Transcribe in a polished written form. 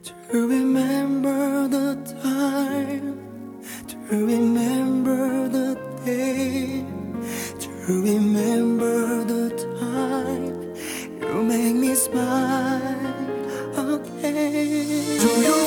To remember the time, to remember the day, to remember the time you make me smile again. Do you